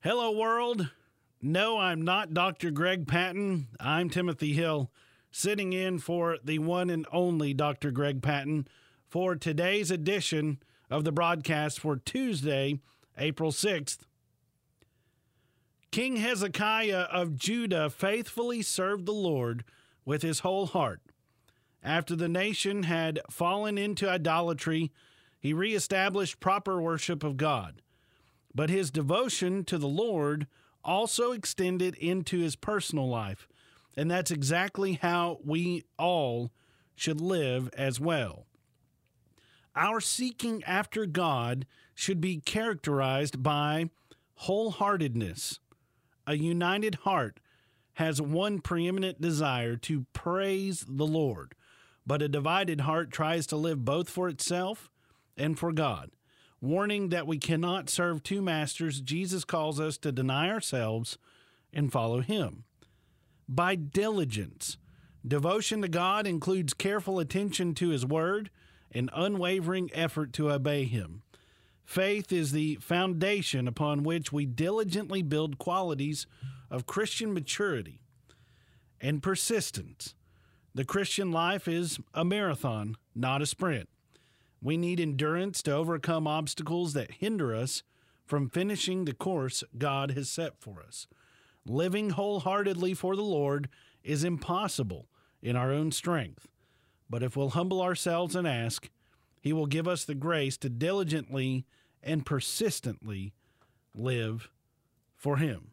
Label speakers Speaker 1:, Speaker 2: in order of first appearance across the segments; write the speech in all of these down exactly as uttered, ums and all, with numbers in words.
Speaker 1: Hello, world. No, I'm not Doctor Greg Patton. I'm Timothy Hill, sitting in for the one and only Doctor Greg Patton for today's edition of the broadcast for Tuesday, April sixth. King Hezekiah of Judah faithfully served the Lord with his whole heart. After the nation had fallen into idolatry, he reestablished proper worship of God. But his devotion to the Lord also extended into his personal life, and that's exactly how we all should live as well. Our seeking after God should be characterized by wholeheartedness. A united heart has one preeminent desire to praise the Lord, but a divided heart tries to live both for itself and for God. Warning that we cannot serve two masters, Jesus calls us to deny ourselves and follow him. By diligence, devotion to God includes careful attention to his word and unwavering effort to obey him. Faith is the foundation upon which we diligently build qualities of Christian maturity and persistence. The Christian life is a marathon, not a sprint. We need endurance to overcome obstacles that hinder us from finishing the course God has set for us. Living wholeheartedly for the Lord is impossible in our own strength. But if we'll humble ourselves and ask, he will give us the grace to diligently and persistently live for him.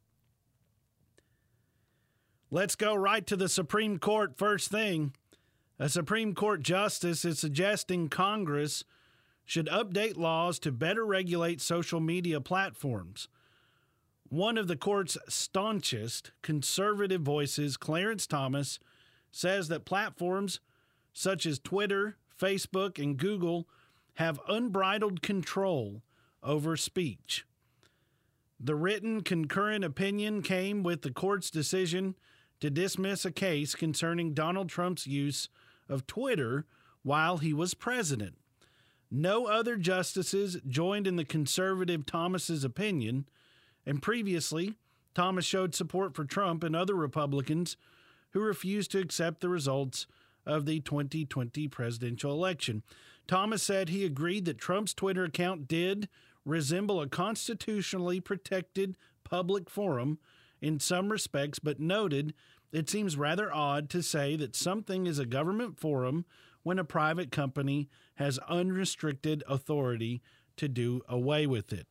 Speaker 1: Let's go right to the Supreme Court first thing. A Supreme Court justice is suggesting Congress should update laws to better regulate social media platforms. One of the court's staunchest conservative voices, Clarence Thomas, says that platforms such as Twitter, Facebook, and Google have unbridled control over speech. The written concurrent opinion came with the court's decision to dismiss a case concerning Donald Trump's use of Twitter while he was president. No other justices joined in the conservative Thomas's opinion, and previously, Thomas showed support for Trump and other Republicans who refused to accept the results of the twenty twenty presidential election. Thomas said he agreed that Trump's Twitter account did resemble a constitutionally protected public forum in some respects, but noted it seems rather odd to say that something is a government forum when a private company has unrestricted authority to do away with it.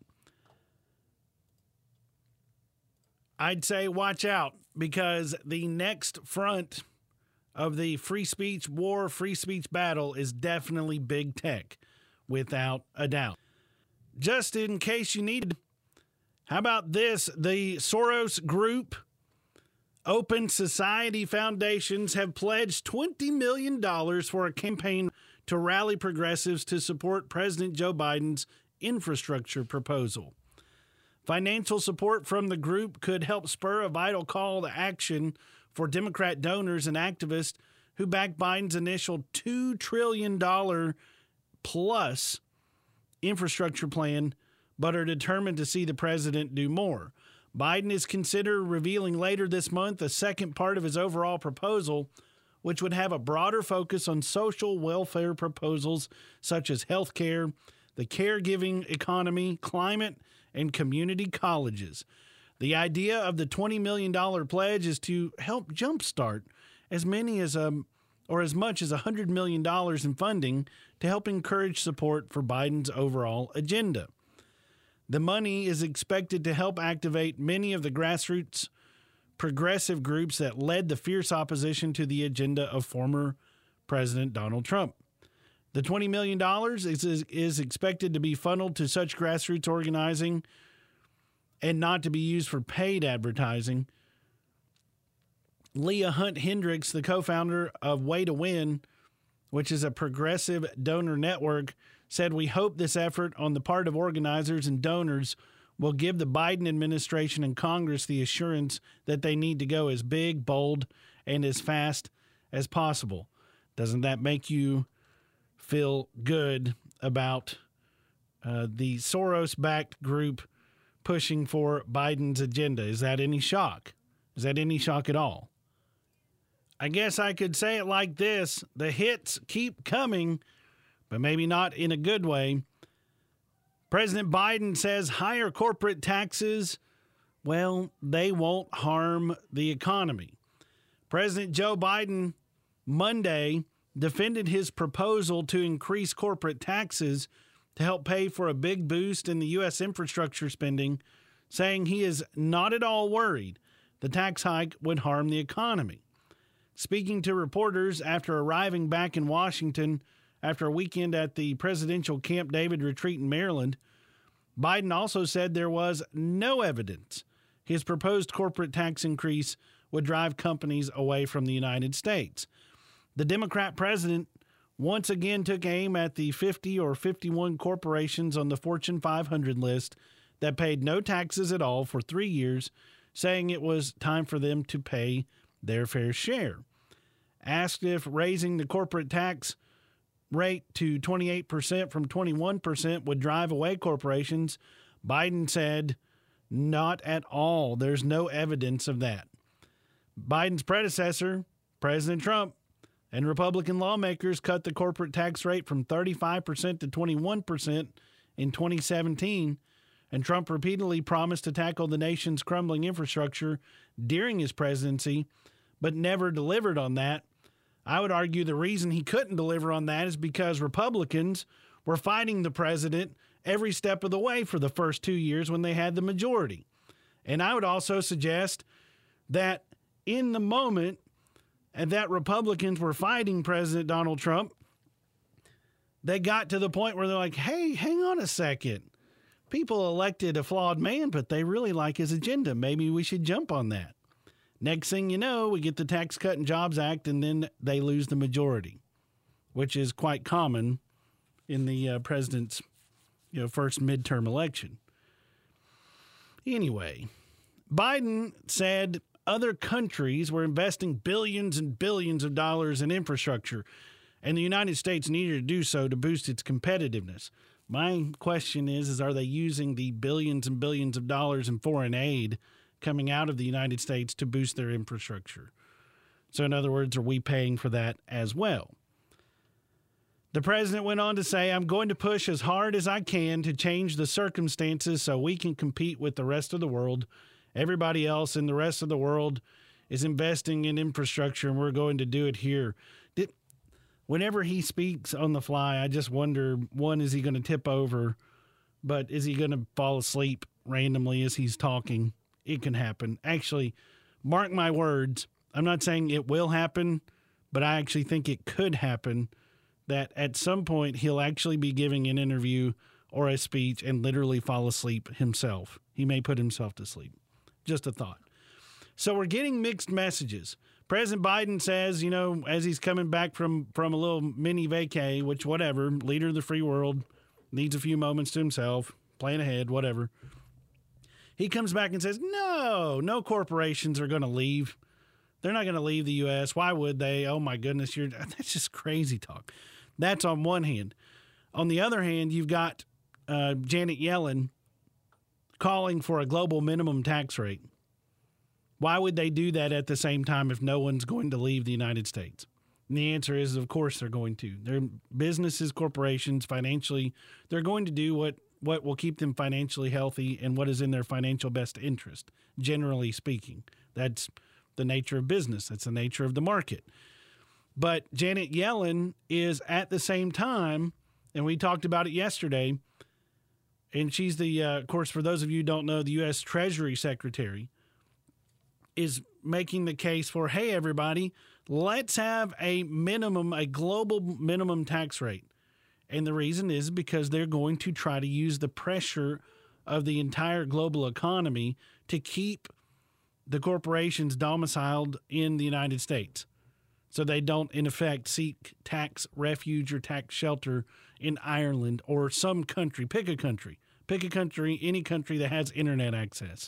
Speaker 1: I'd say watch out, because the next front of the free speech war, free speech battle is definitely big tech, without a doubt. Just in case you needed, how about this? The Soros Group Open Society Foundations have pledged twenty million dollars for a campaign to rally progressives to support President Joe Biden's infrastructure proposal. Financial support from the group could help spur a vital call to action for Democrat donors and activists who backed Biden's initial two trillion dollars plus infrastructure plan, but are determined to see the president do more. Biden is considered revealing later this month a second part of his overall proposal, which would have a broader focus on social welfare proposals such as health care, the caregiving economy, climate, and community colleges. The idea of the twenty million dollars pledge is to help jumpstart as many as um, or as much as one hundred million dollars in funding to help encourage support for Biden's overall agenda. The money is expected to help activate many of the grassroots progressive groups that led the fierce opposition to the agenda of former President Donald Trump. The twenty million dollars is, is, is expected to be funneled to such grassroots organizing and not to be used for paid advertising. Leah Hunt Hendricks, the co-founder of Way to Win, which is a progressive donor network, said, "We hope this effort on the part of organizers and donors will give the Biden administration and Congress the assurance that they need to go as big, bold, and as fast as possible." Doesn't that make you feel good about uh, the Soros-backed group pushing for Biden's agenda. Is that any shock? Is that any shock at all? I guess I could say it like this. The hits keep coming, but maybe not in a good way. President Biden says higher corporate taxes, well, they won't harm the economy. President Joe Biden Monday defended his proposal to increase corporate taxes to help pay for a big boost in the U S infrastructure spending, saying he is not at all worried the tax hike would harm the economy. Speaking to reporters after arriving back in Washington after a weekend at the presidential Camp David retreat in Maryland, Biden also said there was no evidence his proposed corporate tax increase would drive companies away from the United States. The Democrat president once again took aim at the fifty or fifty-one corporations on the Fortune five hundred list that paid no taxes at all for three years, saying it was time for them to pay their fair share. Asked if raising the corporate tax rate to twenty-eight percent from twenty-one percent would drive away corporations, Biden said, not at all. There's no evidence of that. Biden's predecessor, President Trump, and Republican lawmakers cut the corporate tax rate from thirty-five percent to twenty-one percent in twenty seventeen, and Trump repeatedly promised to tackle the nation's crumbling infrastructure during his presidency, but never delivered on that. I would argue the reason he couldn't deliver on that is because Republicans were fighting the president every step of the way for the first two years when they had the majority. And I would also suggest that in the moment and that Republicans were fighting President Donald Trump, they got to the point where they're like, hey, hang on a second. People elected a flawed man, but they really like his agenda. Maybe we should jump on that. Next thing you know, we get the Tax Cut and Jobs Act, and then they lose the majority, which is quite common in the uh, president's you know, first midterm election. Anyway, Biden said other countries were investing billions and billions of dollars in infrastructure, and the United States needed to do so to boost its competitiveness. My question is, is are they using the billions and billions of dollars in foreign aid coming out of the United States to boost their infrastructure? So in other words, are we paying for that as well? The president went on to say, I'm going to push as hard as I can to change the circumstances so we can compete with the rest of the world. Everybody else in the rest of the world is investing in infrastructure, and we're going to do it here. Did, whenever he speaks on the fly, I just wonder, one, is he going to tip over? But is he going to fall asleep randomly as he's talking? It can happen. Actually, mark my words. I'm not saying it will happen, but I actually think it could happen that at some point he'll actually be giving an interview or a speech and literally fall asleep himself. He may put himself to sleep. Just a thought. So we're getting mixed messages. President Biden says, you know, as he's coming back from, from a little mini vacay, which whatever, leader of the free world, needs a few moments to himself, plan ahead, whatever. He comes back and says, no, no corporations are going to leave. They're not going to leave the U S. Why would they? Oh, my goodness. You're, that's just crazy talk. That's on one hand. On the other hand, you've got uh, Janet Yellen calling for a global minimum tax rate. Why would they do that at the same time if no one's going to leave the United States? And the answer is, of course, they're going to. They're businesses, corporations, financially, they're going to do what, what will keep them financially healthy and what is in their financial best interest, generally speaking. That's the nature of business. That's the nature of the market. But Janet Yellen is at the same time, and we talked about it yesterday, and she's the, uh, of course, for those of you who don't know, the U S Treasury Secretary, is making the case for, hey, everybody, let's have a minimum, a global minimum tax rate. And the reason is because they're going to try to use the pressure of the entire global economy to keep the corporations domiciled in the United States, so they don't, in effect, seek tax refuge or tax shelter in Ireland or some country. Pick a country. Pick a country, any country that has internet access.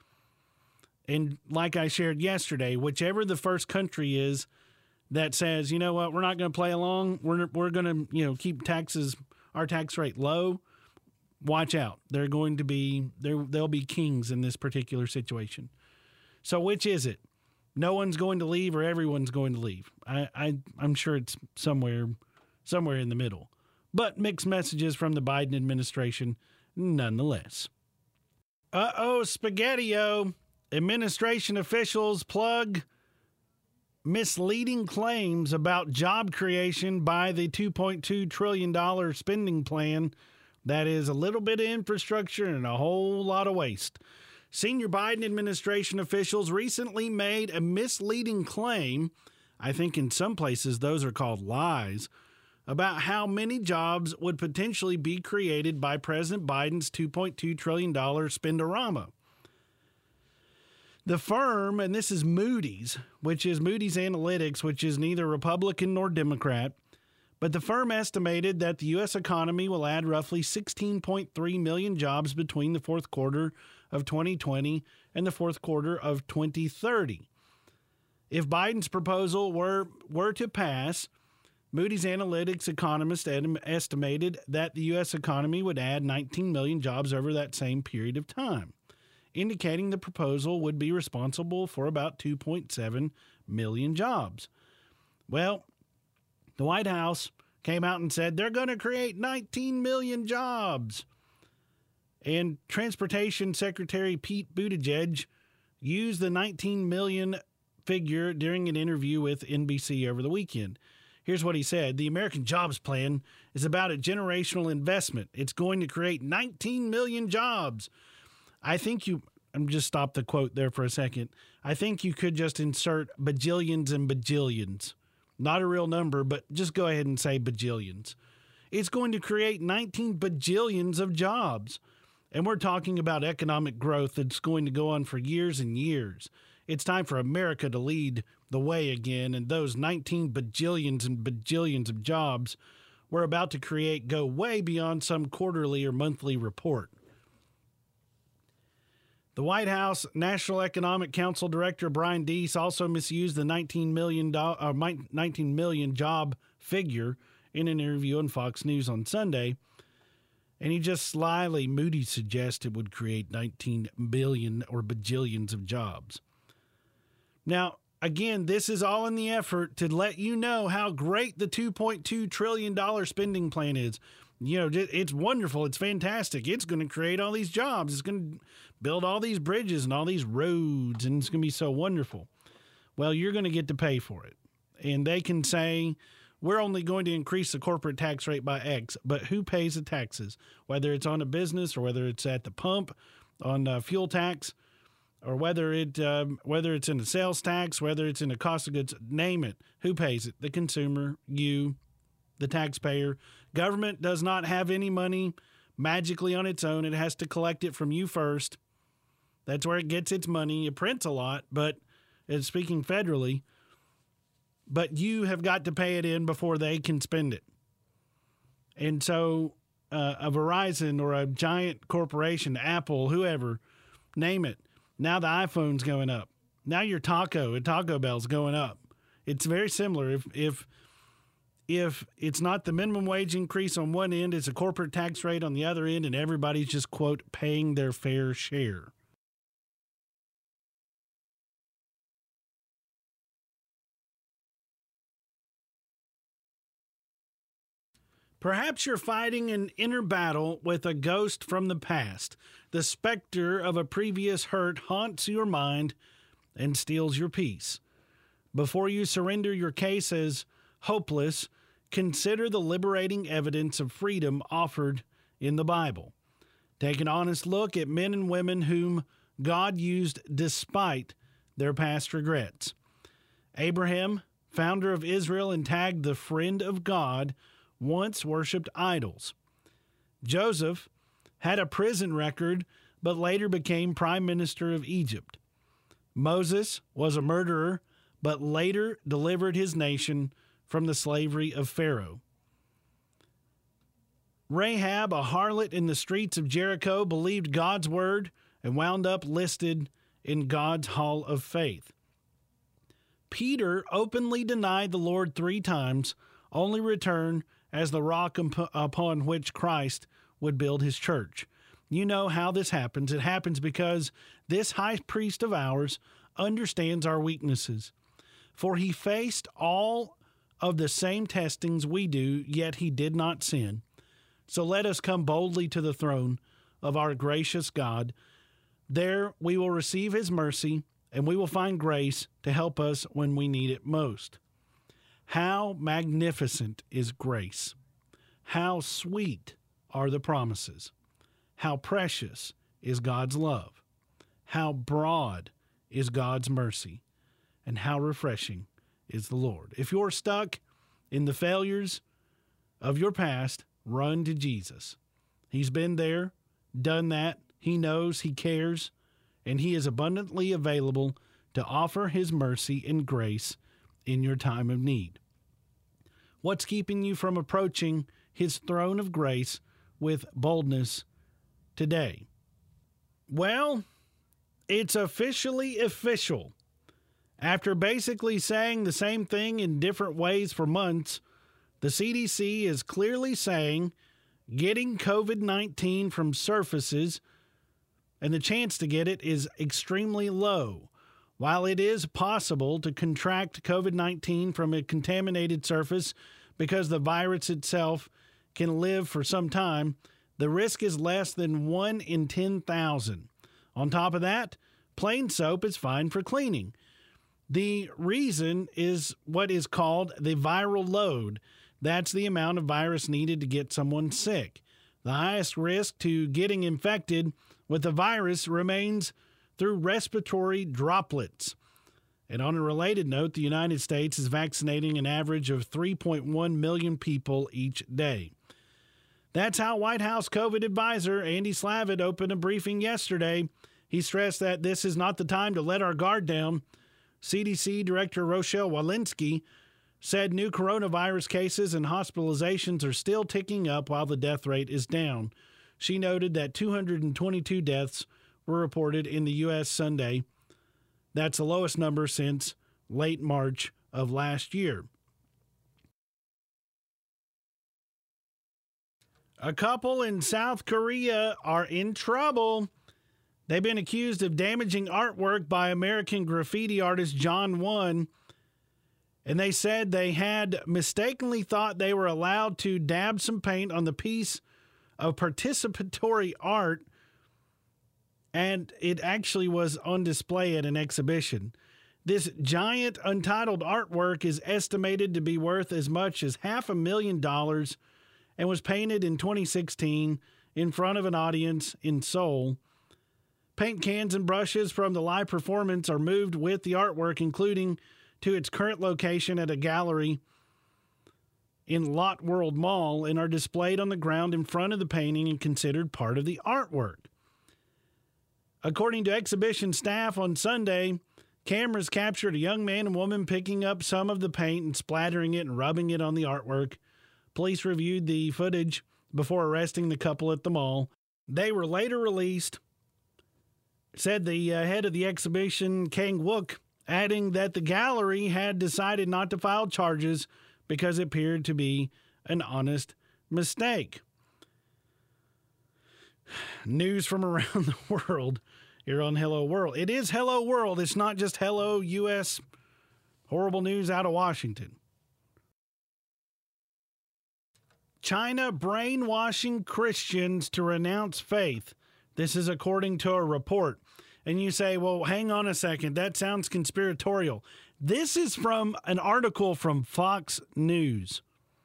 Speaker 1: And like I shared yesterday, whichever the first country is that says, you know what, we're not going to play along, we're we're going to, you know, keep taxes, our tax rate low, watch out. They're going to be, there. They'll be kings in this particular situation. So which is it? No one's going to leave or everyone's going to leave? I, I, I'm sure it's somewhere, somewhere in the middle. But mixed messages from the Biden administration nonetheless. Uh-oh, Spaghetti-O. Administration officials plug misleading claims about job creation by the two point two trillion dollars spending plan that is a little bit of infrastructure and a whole lot of waste. Senior Biden administration officials recently made a misleading claim, I think in some places those are called lies, about how many jobs would potentially be created by President Biden's two point two trillion dollars spendorama. The firm, and this is Moody's, which is Moody's Analytics, which is neither Republican nor Democrat, but the firm estimated that the U S economy will add roughly sixteen point three million jobs between the fourth quarter of twenty twenty and the fourth quarter of twenty thirty. If Biden's proposal were, were to pass, Moody's Analytics economist estimated that the U S economy would add nineteen million jobs over that same period of time, indicating the proposal would be responsible for about two point seven million jobs. Well, the White House came out and said they're going to create nineteen million jobs. And Transportation Secretary Pete Buttigieg used the nineteen million figure during an interview with N B C over the weekend. Here's what he said. The American Jobs Plan is about a generational investment. It's going to create nineteen million jobs. I think you, I'm just stop the quote there for a second. I think you could just insert bajillions and bajillions. Not a real number, but just go ahead and say bajillions. It's going to create nineteen bajillions of jobs. And we're talking about economic growth that's going to go on for years and years. It's time for America to lead the way again, and those nineteen bajillions and bajillions of jobs we're about to create go way beyond some quarterly or monthly report. The White House National Economic Council Director Brian Deese also misused the nineteen million, uh, nineteen million job figure in an interview on Fox News on Sunday, and he just slyly, Moody suggests it would create nineteen billion or bajillions of jobs. Now, again, this is all in the effort to let you know how great the two point two trillion dollars spending plan is. You know, it's wonderful. It's fantastic. It's going to create all these jobs. It's going to build all these bridges and all these roads, and it's going to be so wonderful. Well, you're going to get to pay for it. And they can say, we're only going to increase the corporate tax rate by X, but who pays the taxes? Whether it's on a business or whether it's at the pump on uh, fuel tax, or whether it um, whether it's in a sales tax, whether it's in a cost of goods, name it. Who pays it? The consumer, you, the taxpayer. Government does not have any money magically on its own. It has to collect it from you first. That's where it gets its money. It prints a lot, but it's speaking federally. But you have got to pay it in before they can spend it. And so uh, a Verizon or a giant corporation, Apple, whoever, name it. Now the iPhone's going up. Now your taco and Taco Bell's going up. It's very similar. If if if it's not the minimum wage increase on one end, it's a corporate tax rate on the other end, and everybody's just, quote, paying their fair share. Perhaps you're fighting an inner battle with a ghost from the past. The specter of a previous hurt haunts your mind and steals your peace. Before you surrender your case as hopeless, consider the liberating evidence of freedom offered in the Bible. Take an honest look at men and women whom God used despite their past regrets. Abraham, founder of Israel and tagged the friend of God, once worshipped idols. Joseph had a prison record, but later became prime minister of Egypt. Moses was a murderer, but later delivered his nation from the slavery of Pharaoh. Rahab, a harlot in the streets of Jericho, believed God's word and wound up listed in God's hall of faith. Peter openly denied the Lord three times, only returned as the rock upon which Christ would build his church. You know how this happens. It happens because this high priest of ours understands our weaknesses. For he faced all of the same testings we do, yet he did not sin. So let us come boldly to the throne of our gracious God. There we will receive his mercy, and we will find grace to help us when we need it most. How magnificent is grace! How sweet are the promises! How precious is God's love! How broad is God's mercy! And how refreshing is the Lord. If you're stuck in the failures of your past, run to Jesus. He's been there, done that. He knows, he cares, and he is abundantly available to offer his mercy and grace in your time of need. What's keeping you from approaching his throne of grace with boldness today? Well, it's officially official. After basically saying the same thing in different ways for months, the C D C is clearly saying getting COVID nineteen from surfaces and the chance to get it is extremely low. While it is possible to contract COVID nineteen from a contaminated surface because the virus itself can live for some time, the risk is less than one in ten thousand. On top of that, plain soap is fine for cleaning. The reason is what is called the viral load. That's the amount of virus needed to get someone sick. The highest risk to getting infected with the virus remains through respiratory droplets. And on a related note, the United States is vaccinating an average of three point one million people each day. That's how White House COVID advisor Andy Slavitt opened a briefing yesterday. He stressed that this is not the time to let our guard down. C D C Director Rochelle Walensky said new coronavirus cases and hospitalizations are still ticking up while the death rate is down. She noted that two hundred twenty-two deaths were reported in the U S Sunday. That's the lowest number since late March of last year. A couple in South Korea are in trouble. They've been accused of damaging artwork by American graffiti artist John Won. And they said they had mistakenly thought they were allowed to dab some paint on the piece of participatory art, and it actually was on display at an exhibition. This giant untitled artwork is estimated to be worth as much as half a million dollars and was painted in twenty sixteen in front of an audience in Seoul. Paint cans and brushes from the live performance are moved with the artwork, including to its current location at a gallery in Lot World Mall, and are displayed on the ground in front of the painting and considered part of the artwork. According to exhibition staff on Sunday, cameras captured a young man and woman picking up some of the paint and splattering it and rubbing it on the artwork. Police reviewed the footage before arresting the couple at the mall. They were later released, said the uh, head of the exhibition, Kang Wook, adding that the gallery had decided not to file charges because it appeared to be an honest mistake. News from around the world here on Hello World. It is Hello World. It's not just Hello U S Horrible news out of Washington. China brainwashing Christians to renounce faith. This is according to a report. And you say, well, hang on a second. That sounds conspiratorial. This is from an article from Fox News.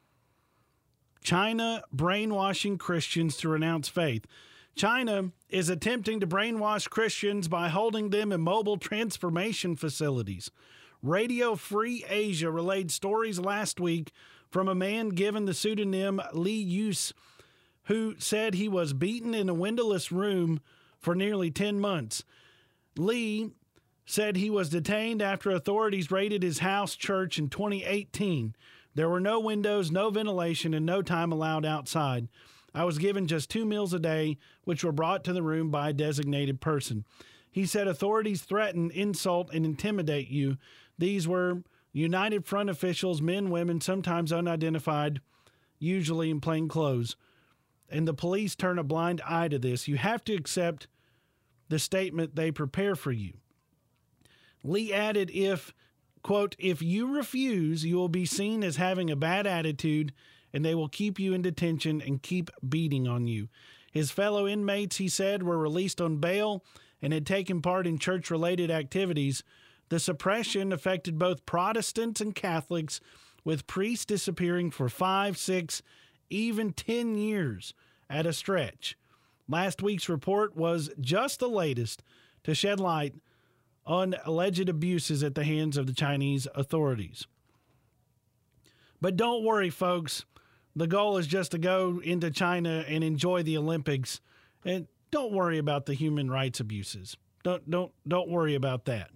Speaker 1: China brainwashing Christians to renounce faith. China is attempting to brainwash Christians by holding them in mobile transformation facilities. Radio Free Asia relayed stories last week from a man given the pseudonym Li Yus, who said he was beaten in a windowless room for nearly ten months. Lee said he was detained after authorities raided his house church in twenty eighteen. There were no windows, no ventilation, and no time allowed outside. I was given just two meals a day, which were brought to the room by a designated person. He said authorities threaten, insult, and intimidate you. These were United Front officials, men, women, sometimes unidentified, usually in plain clothes. and the police turn a blind eye to this. You have to accept the statement they prepare for you. Lee added, if, quote, if you refuse, you will be seen as having a bad attitude, and they will keep you in detention and keep beating on you. His fellow inmates, he said, were released on bail and had taken part in church-related activities. The suppression affected both Protestants and Catholics, with priests disappearing for five, six, even ten years at a stretch. Last week's report was just the latest to shed light on alleged abuses at the hands of the Chinese authorities. But don't worry, folks. The goal is just to go into China and enjoy the Olympics, and don't worry about the human rights abuses. Don't don't don't worry about that.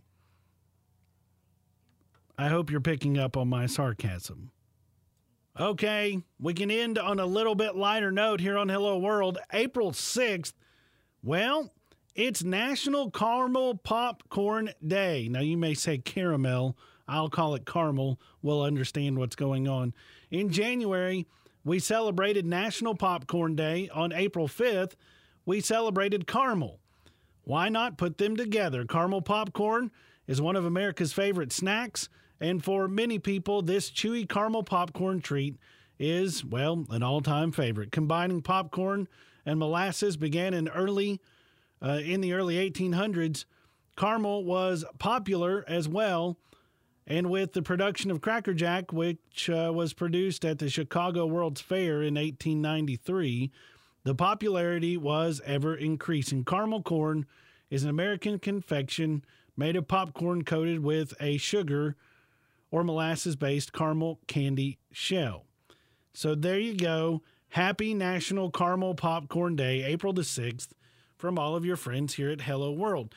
Speaker 1: I hope you're picking up on my sarcasm. Okay, we can end on a little bit lighter note here on Hello World. April sixth, well, it's National Caramel Popcorn Day. Now, you may say caramel. I'll call it caramel. We'll understand what's going on. In January, we celebrated National Popcorn Day. On April fifth, we celebrated caramel. Why not put them together? Caramel popcorn is one of America's favorite snacks, and for many people, this chewy caramel popcorn treat is, well, an all-time favorite. Combining popcorn and molasses began in early, uh, in the early eighteen hundreds. Caramel was popular as well, and with the production of Cracker Jack, which uh, was produced at the Chicago World's Fair in eighteen ninety-three, the popularity was ever increasing. Caramel corn is an American confection made of popcorn coated with a sugar or molasses-based caramel candy shell. So there you go. Happy National Caramel Popcorn Day, April the sixth, from all of your friends here at Hello World.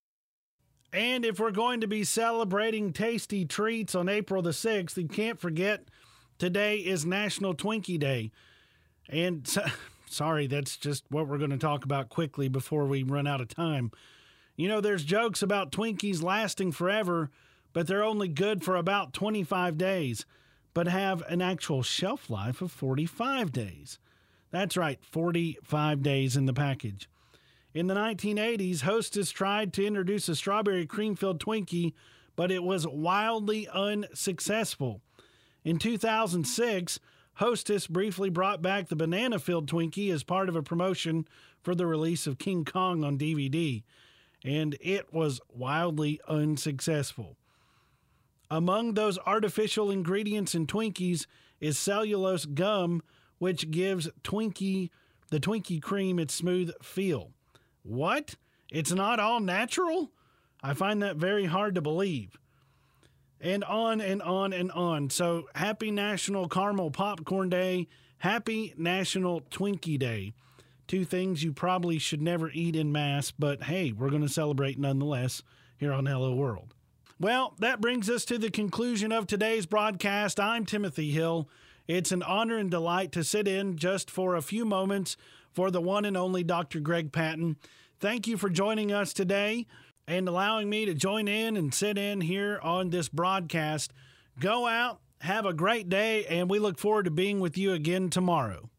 Speaker 1: And if we're going to be celebrating tasty treats on April the sixth, you can't forget today is National Twinkie Day. And so, sorry, that's just what we're going to talk about quickly before we run out of time. You know, there's jokes about Twinkies lasting forever, but they're only good for about twenty-five days, but have an actual shelf life of forty-five days. That's right, forty-five days in the package. In the nineteen eighties, Hostess tried to introduce a strawberry cream-filled Twinkie, but it was wildly unsuccessful. In two thousand six, Hostess briefly brought back the banana-filled Twinkie as part of a promotion for the release of King Kong on D V D, and it was wildly unsuccessful. Among those artificial ingredients in Twinkies is cellulose gum, which gives Twinkie, the Twinkie cream its smooth feel. What? It's not all natural? I find that very hard to believe. And on and on and on. So happy National Caramel Popcorn Day. Happy National Twinkie Day. Two things you probably should never eat en masse, but hey, we're going to celebrate nonetheless here on Hello World. Well, that brings us to the conclusion of today's broadcast. I'm Timothy Hill. It's an honor and delight to sit in just for a few moments for the one and only Doctor Greg Patton. Thank you for joining us today and allowing me to join in and sit in here on this broadcast. Go out, have a great day, and we look forward to being with you again tomorrow.